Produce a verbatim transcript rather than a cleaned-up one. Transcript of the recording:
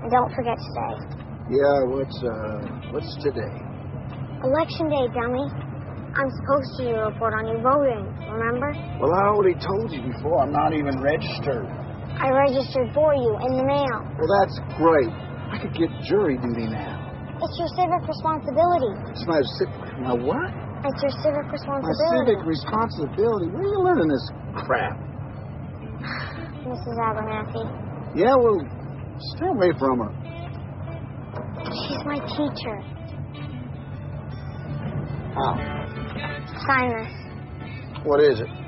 And don't forget to say. Yeah, what's, uh, what's today? Election day, dummy. I'm supposed to do a report on your voting, remember? Well, I already told you before, I'm not even registered. I registered for you in the mail. Well, that's great. I could get jury duty now. It's your civic responsibility. It's my, my what? It's your civic My responsibility. civic responsibility? Where are you learning this crap? Missus Abernathy. Yeah, well, stay away from her. She's my teacher. Oh. Sign this. What is it?